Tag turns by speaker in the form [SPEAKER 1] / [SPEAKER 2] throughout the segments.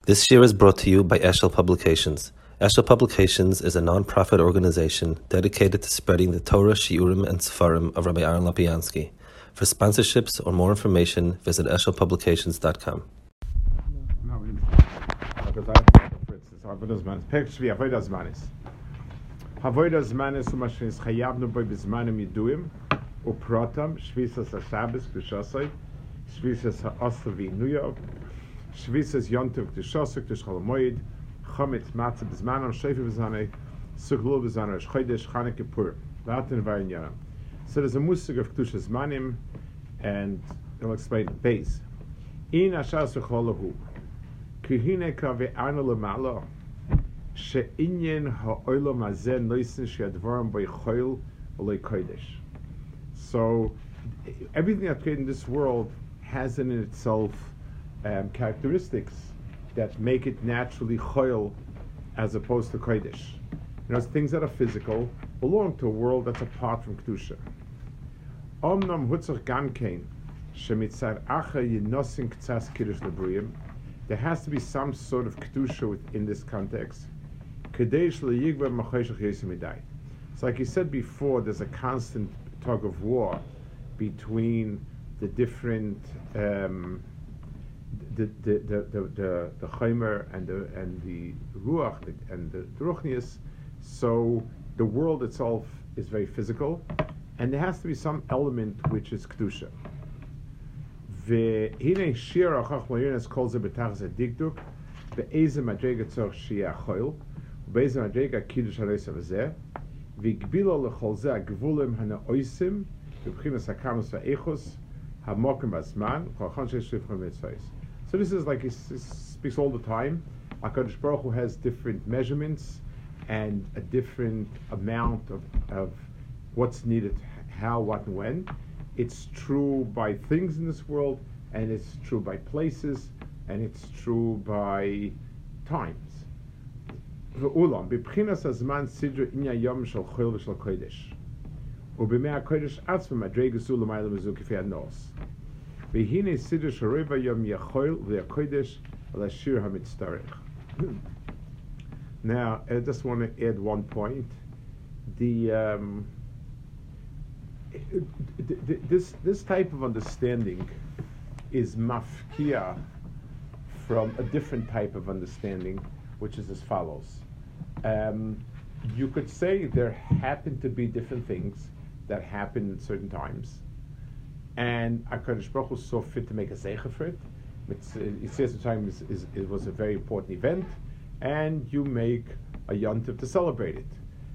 [SPEAKER 1] This year is brought to you by Eshel Publications. Eshel Publications is a non-profit organization dedicated to spreading the Torah, Shiurim, and Sefarim of Rabbi Aaron Lapiansky. For sponsorships or more information, visit eshelpublications.com.
[SPEAKER 2] Avodas Zmanis u'mashnis chayavnu boi b'zmanim yiduim u'pratam shvisas haShabbos k'dushasai shvisas ha'asr v'inuyov shvisas yontiv k'dushasai k'dush chalamoyed chametz matzah b'zmanam shofar b'zanei suglul b'zanei Rosh Chodesh Chanukah Kippur Latin Varinyaram. So there's a musig of Kedusha Zmanim, and I'll explain the base. In Ashas v'cholahu kihine kave'anu l'ma'lo she'inyen ha'olam hazeh noisen she'advarim b'choil v'loi kodesh. So everything that's created in this world has in itself characteristics that make it naturally choil as opposed to kodesh. You know, things that are physical belong to a world that's apart from kedusha. Omnam hutzach gamkein shemitzad acha yinosin k'tzas kiddush lebriyim. There has to be some sort of kedusha within this context. Kadesh leyigba machoshech yosimidai. So, like you said before, there's a constant tug of war between the different the chaimer and the ruach and the ruchnius. So the world itself is very physical, and there has to be some element which is kedusha. V'hinei shir achach moyenes kol ze betach ze dikduk ve'eze madrega tzor shia choil ve'eze madrega kiddush hareisa v'zeh v'gbilo lechol ze agvulim hana-oisim v'bchinas hakamus v'echos hamokim v'azman v'chon she'shifchon v'etzvais. So this is like he speaks all the time. HaKadosh Baruch Hu has different measurements and a different amount of what's needed, how, what, and when. It's true by things in this world, and it's true by places, and it's true by times. V'ulam, b'bchinas hazman sidra inya yom shel choil v'shel kodesh. U'b'mei HaKodesh atzma madrega zu l'mayla v'zu k'fei ha-nos. V'hinei sidra sh'rova yom yachoil v'yakodesh v'lashir ha-mitztarech. Now, I just want to add one point. This type of understanding is mafkia from a different type of understanding, which is as follows. You could say there happen to be different things that happen at certain times, and HaKadosh Baruch Hu saw fit to make a zeicha for it. It says the time it was a very important event, and you make a yontiv to celebrate it,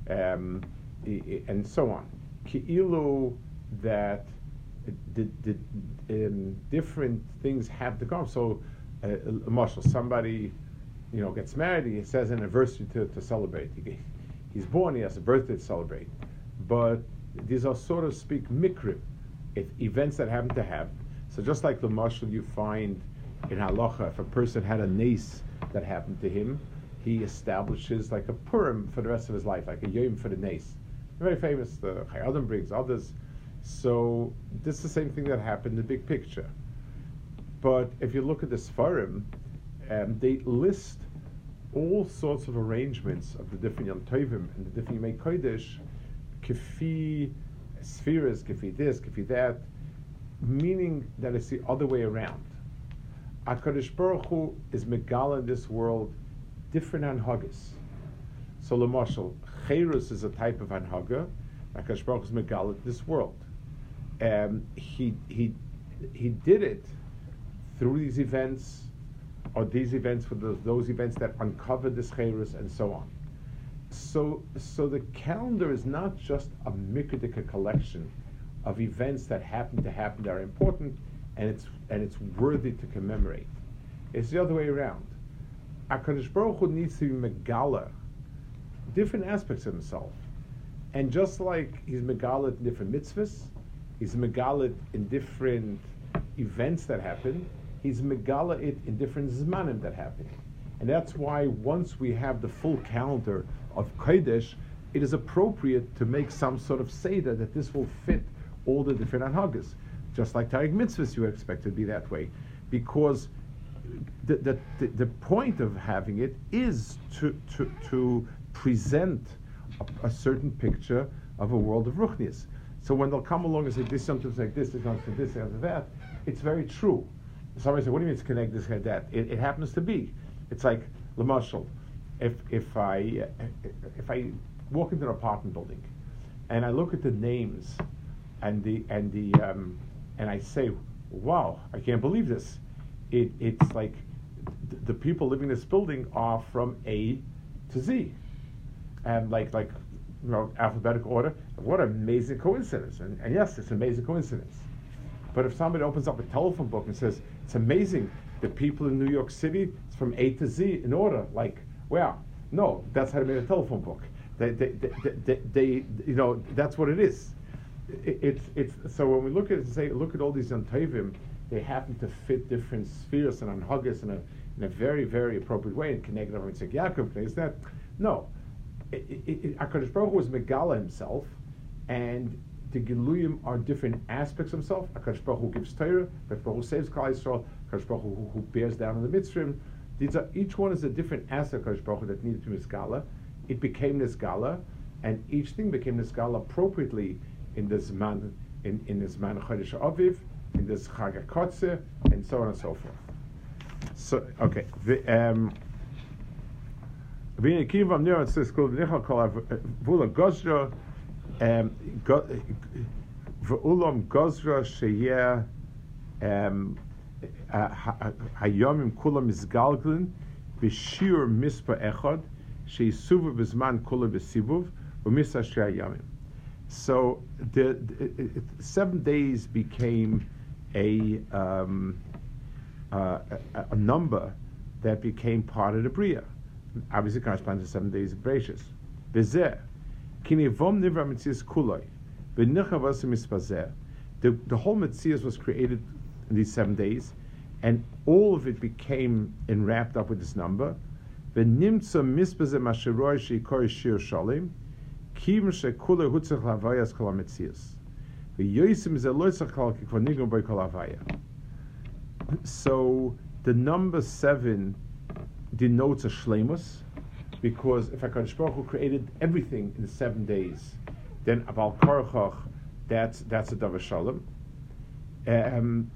[SPEAKER 2] and so on. Ki'ilu that the different things have to come. So, Marshall, somebody, gets married. He says an anniversary to celebrate. He's born. He has a birthday to celebrate. But these are, so to speak, mikrim, events that happen to have. So just like the Marshall, you find in halacha, if a person had a nace that happened to him, he establishes like a Purim for the rest of his life, like a Yom for the nace. Very famous, the Chayadim brings others. So this is the same thing that happened in the big picture. But if you look at the Sfarim, they list all sorts of arrangements of the different Yom Tovim and the different Yom Kodesh, kefi spheres, kefi this, kefi that, meaning that it's the other way around. HaKadosh Baruch Hu is megala in this world different anhagas. So, l'mashal, Cherus is a type of anhaga. HaKadosh Baruch Hu is megala in this world. He did it through these events, or these events for those events that uncovered this Cherus, and so on. So the calendar is not just a mikudika collection of events that happen that are important, and it's worthy to commemorate. It's the other way around. HaKadosh Baruch Hu needs to be megala different aspects of himself, and just like he's megala in different mitzvahs, he's megala in different events that happen. He's megala it in different zmanim that happen, and that's why once we have the full calendar of Kodesh, it is appropriate to make some sort of seder that this will fit all the different anhagas. Just like Taryag mitzvahs, you expect it to be that way, because the point of having it is to present a certain picture of a world of ruchnius. So when they'll come along and say this sometimes like this comes to this and that, it's very true. Somebody said, "What do you mean it's connected this and that?" It happens to be. It's like Lamashal. If I walk into an apartment building and I look at the names and I say, "Wow, I can't believe this." It's like the people living in this building are from A to Z, and like alphabetical order. What an amazing coincidence! And yes, it's an amazing coincidence. But if somebody opens up a telephone book and says it's amazing the people in New York City it's from A to Z in order, like, wow, no, that's how they made a telephone book. They that's what it is. It's so when we look at it and say look at all these Yontovim, they happen to fit different spheres and anhagas in a very, very appropriate way and connect everything. Say Yaakov is that no. HaKadosh Baruch Hu was Megala himself, and the Giluyim are different aspects of himself. HaKadosh Baruch Hu gives Torah, HaKadosh Baruch Hu saves Klal Yisrael, HaKadosh Baruch Hu who bears down on the Mitzrayim. Each one is a different aspect of HaKadosh Baruch Hu that needed to be Nisgala. It became Nisgala, and each thing became Nisgala appropriately in the Zman, in the Zman Chodesh Aviv, in this Chag HaKotze, and so on and so forth. So, okay. V'ulam gozra sheyeh hayomim kulam izgalglin b'shir mispa echad sheisuvu b'zman kulam b'sivuv v'misa sheyayomim. So the 7 days became a number that became part of the Bria. Obviously corresponds to 7 days of Bereshis. V'zeh, kinivom nivra mitzias kuloi, v'nichavas mispazeh. The whole mitzias was created in these 7 days, and all of it became wrapped up with this number. V'nimtza mispazeh masheroi sheikor shir shalim, kim shekuloi hutzach lavayas kol mitzias. V'yoisim zeh lo tzachal kikvanigum by kol havaya. So the number 7 denotes a shleimus, because if HaKadosh Baruch Hu created everything in 7 days, then Abal Korachach, that's a Davar Shalom. And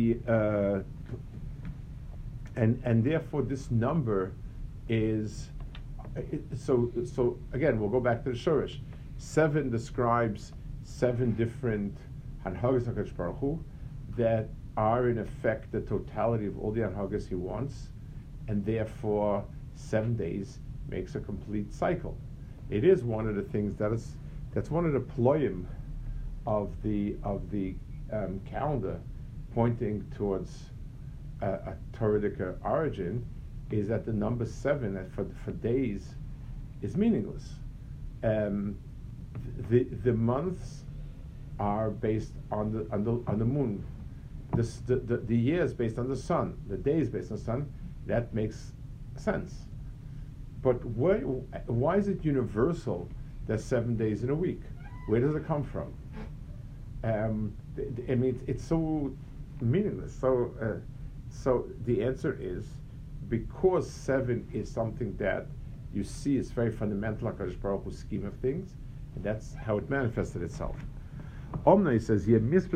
[SPEAKER 2] therefore this number is so again we'll go back to the Shurish. 7 describes 7 different Hanhagas HaKadosh Baruch Hu that are in effect the totality of all the Hanhagas he wants, and therefore 7 days makes a complete cycle. It is one of the things that's one of the ployim of the calendar, pointing towards a Torahic origin, is that the number 7 for days is meaningless. The months are based on the moon. The year is based on the sun. The day is based on the sun. That makes sense. But why is it universal that 7 days in a week? Where does it come from? I mean, it's so meaningless. So the answer is because 7 is something that you see is very fundamental, HaKadosh Baruch Hu's scheme of things, and that's how it manifested itself. Omna, he says,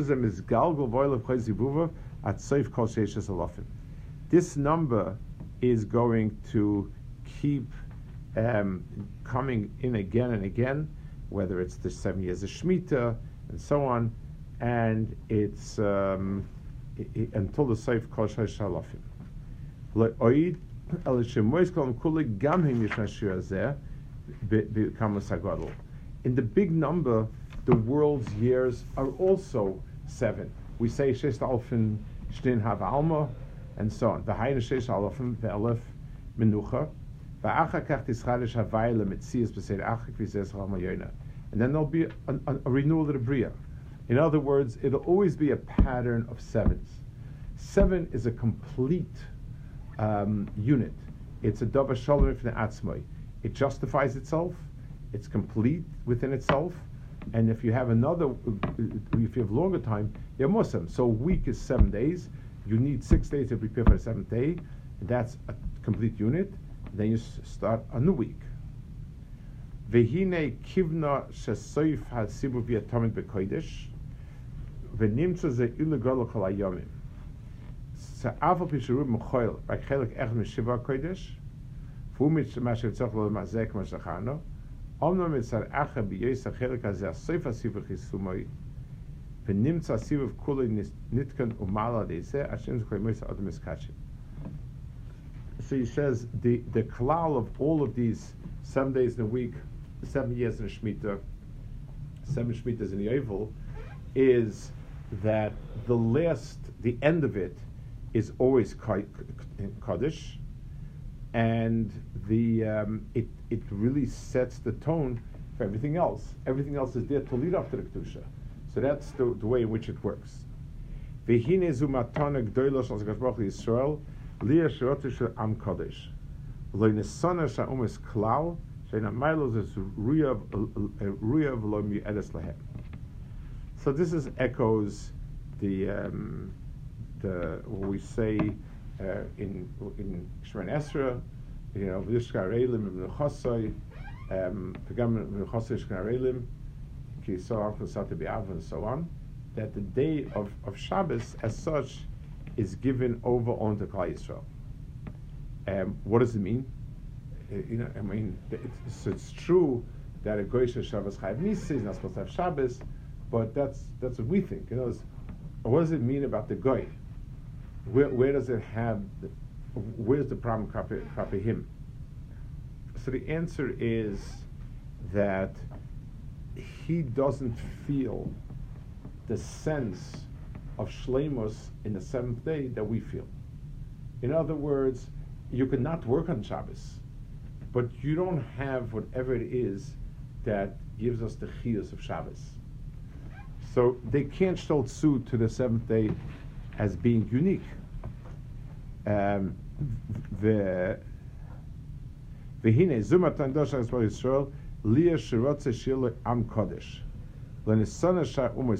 [SPEAKER 2] this number is going to keep coming in again and again, whether it's the 7 years of Shemitah and so on, and it's until the Seif Kol Sheish Halafim. In the big number, the world's years are also 7. We say Sheish Alfin Shtin Hav Alma, and so on. V'hayna Sheish Alfin Ve'elef Menucha. And then there'll be a renewal of the Bria. In other words, it'll always be a pattern of 7s. 7 is a complete unit. It's a Davar Shalom Ifnei Atzmai. It justifies itself. It's complete within itself. And if you have if you have longer time, you're Muslim. So a week is 7 days. you need 6 days to prepare for the 7th day. That's a complete unit. Then you start a new week. Vehine kivna shesoif hasibu v'yatomid bekodesh v'nimtza ze ilegol kol hayomim. Se'afal pishiru m'choil b'chelik ech m'shiva kodesh v'umit masher tzach lo mazek mashachano omno mitzar acha b'yoyis ha'chelik hazeh asoif hasibu chisumoi v'nimtza hasibu v'kulei nitkan umala deizeh Hashem z'koi moisa adam iskachim. So he says the klal of all of these 7 days in a week, 7 years in a Shemitah, 7 Shemitahs in the Yovel, is that the end of it is always Kaddish, and it really sets the tone for everything else. Everything else is there to lead up to the Kedusha. So that's the way in which it works. V'hine zu matana gdoila shel HaKadosh Baruch Hu Yisrael Liya Shiroti Shel Am Kodesh Lo Nisana Sha'umis Klal Sheina Milos is Ruyav Lo Mi'edes Lahem. So this is echoes the what we say in Shemoneh Esrei, V'yishka Reilim V'nechosoi P'gam V'nechosoi Yishka Reilim Ki Yisrael Arko Sata B'Av and so on, that the day of Shabbos as such is given over onto Klal Yisrael. What does it mean? It's true that a goy shel Shabbos chayav misa is not supposed to have Shabbos, but that's what we think. What does it mean about the goy? Where does it have? Where's the problem copy him? So the answer is that he doesn't feel the sense of shleimus in the 7th day that we feel. In other words, you could not work on Shabbos, but you don't have whatever it is that gives us the chiyus of Shabbos. So they can't still suit to the 7th day as being unique. V'hine zumatan doshas Yisrael liya shirotze shil am kodesh. So he explains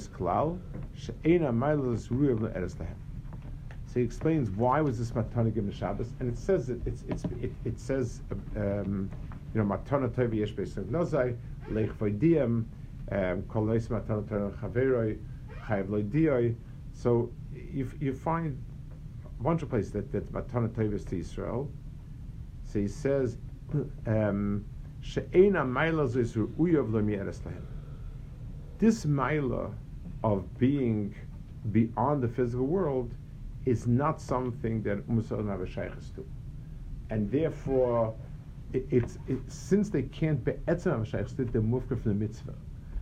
[SPEAKER 2] why was this matana given Shabbos, and it says it says matana tov yesh beis nozai leich v'diyam kol neis matana tov chaveroi chayav lo'diyoi. So you find a bunch of places that matana tov is to Israel. So he says she'ena ma'ila zis ru'uyav lo mi'eres lahem. This ma'ila of being beyond the physical world is not something that Musa'im have a shaykhs to. And therefore, since they can't be etzem have a shaykhs to, they're moved from the mitzvah.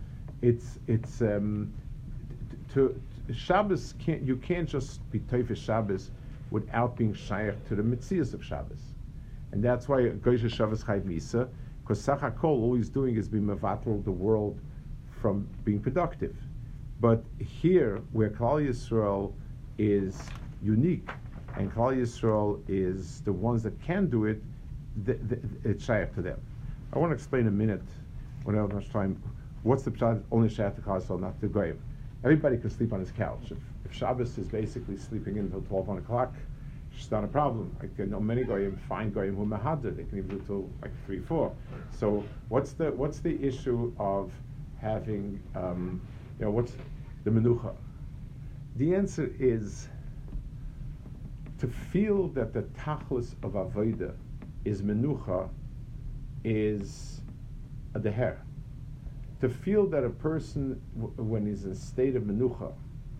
[SPEAKER 2] To Shabbos, you can't just be toifish Shabbos without being shaykh to the mitzias of Shabbos. And that's why Goysha Shabbos Chayv Misa, because Sachakol, all he's doing is being mevatel the world from being productive. But here, where Klal Yisrael is unique, and Klal Yisrael is the ones that can do it, it's shaykh to them. I want to explain a minute, when I don't have much time, what's the pshat only shaykh to Klal Yisrael, not to Goyim. Everybody can sleep on his couch. If Shabbos is basically sleeping in until 12, 1 o'clock, it's not a problem. I know many Goyim, fine Goyim who mahadr, they can even do till like 3, 4. So what's the issue of having, what's the menucha? The answer is to feel that the tachlis of avodah is menucha is a deher. To feel that a person, when he's in a state of menucha,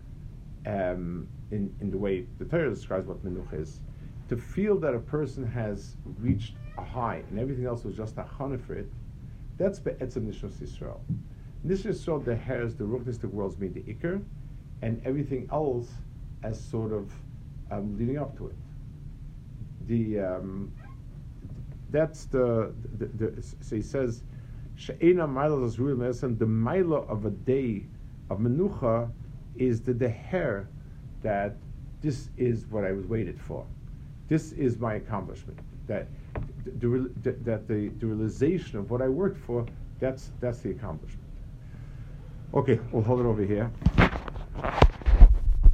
[SPEAKER 2] in the way the Torah describes what menucha is, to feel that a person has reached a high and everything else was just a chana for it, that's be'etzem nishos Yisrael. Nishos Yisrael dehers the ruchnistic worlds mean the ikr, and everything else as sort of leading up to it. That's the so he says she'ena ma'ila is real medicine. The ma'ila of a day of menucha is the deher that this is what I was waited for. This is my accomplishment. That the realization of what I worked for, that's the accomplishment. Okay, we'll hold it over here.